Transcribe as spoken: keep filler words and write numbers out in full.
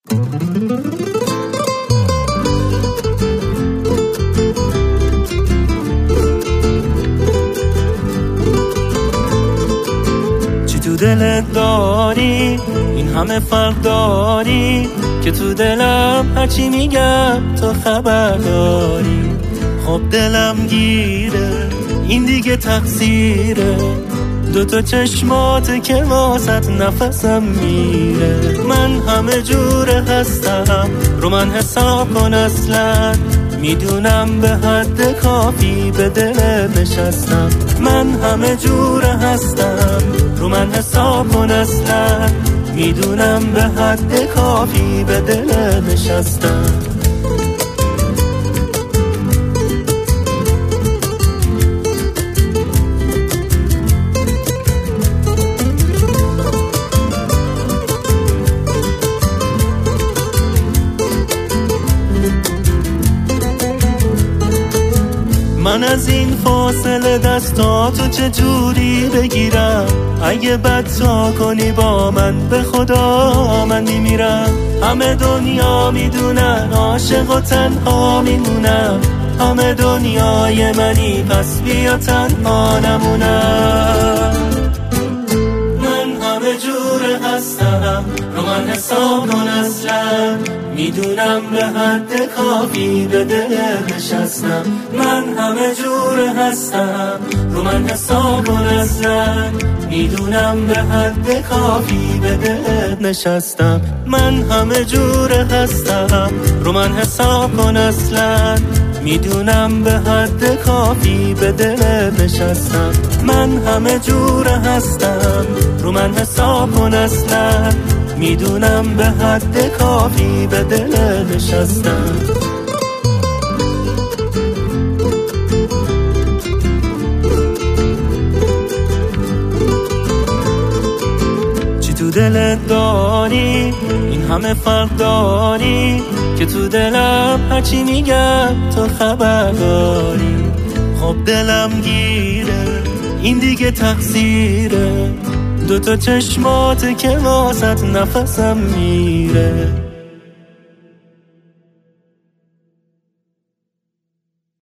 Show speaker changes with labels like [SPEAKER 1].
[SPEAKER 1] چی تو دلت داری این همه فرق داری که تو دلم هرچی میگم تو خبر داری. خب دلم گیره این دیگه تقصیره، دوتا چشماته که واسط نفسم میره. من همه جوره هستم رو من حساب کن اصلا، میدونم به حد کافی به دلت نشستم. من همه جوره هستم رو من حساب کن اصلا، میدونم به حد کافی به دلت نشستم. من از این فاصله دستاتو چجوری بگیرم؟ اگه بد کنی با من به خدا من میمیرم. همه دنیا میدونن عاشق و تنها میمونم، همه دنیای منی پس بیا تنها نمونم. من همه جوره هستم رو من حساب کن اصلا، میدونم به حد کافی به دلت نشستم. من همه جوره هستم رو من حساب کن اصلا، میدونم به حد کافی به دلت نشستم. من همه جوره هستم رو من حساب کن اصلا، میدونم به حد کافی به دلت نشستم. من همه جوره هستم رو من حساب کن اصلا، میدونم به حد کافی به دلت نشستم. چی تو دلت داری این همه فرق داری که تو دلم هرچی میگم تو خبر داری. خب دلم گیره این دیگه تقصیره، دوتا چشماته که واسط نفسم میره.